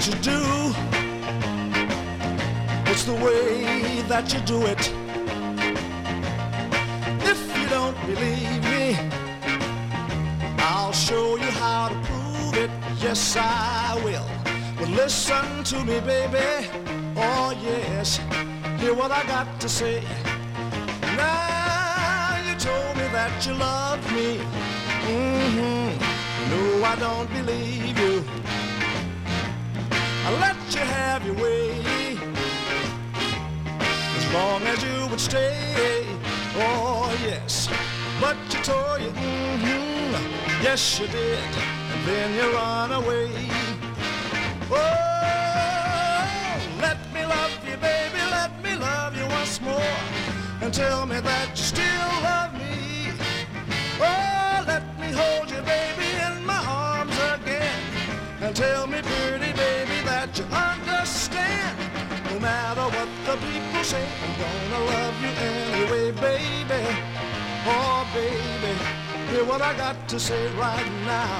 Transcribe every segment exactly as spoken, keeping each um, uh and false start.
you do. It's the way that you do it. If you don't believe me, I'll show you how to prove it. Yes, I will. But listen to me, baby. Oh, yes. Hear what I got to say. Now you told me that you loved me. Mm-hmm. No, I don't believe you. I let you have your way, as long as you would stay. Oh, yes. But you told you, mm-hmm. Yes, you did. And then you run away. Oh, let me love you, baby. Let me love you once more. And tell me that you still love me. Oh, let me hold you, baby, in my arms again. And tell me, pretty baby, that you understand. No matter what the people say, I'm gonna love you anyway, baby. Oh, baby, hear what I got to say right now.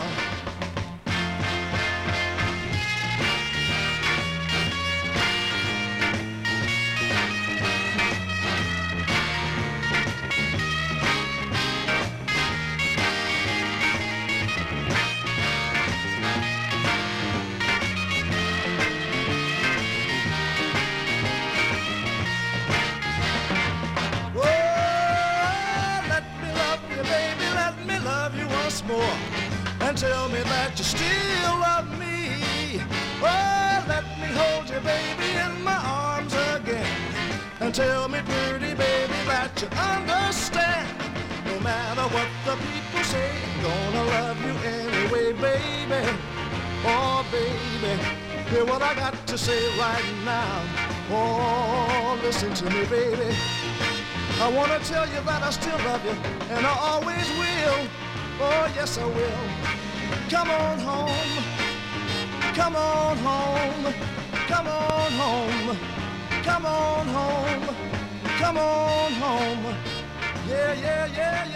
More and tell me that you still love me. Oh, let me hold you, baby, in my arms again. And tell me, pretty baby, that you understand. No matter what the people say, I'm gonna love you anyway, baby. Oh, baby, hear what I got to say right now. Oh, listen to me, baby. I wanna tell you that I still love you, and I always will. Oh, yes, I will. Come on home. Come on home. Come on home. Come on home. Come on home. Yeah, yeah, yeah, yeah.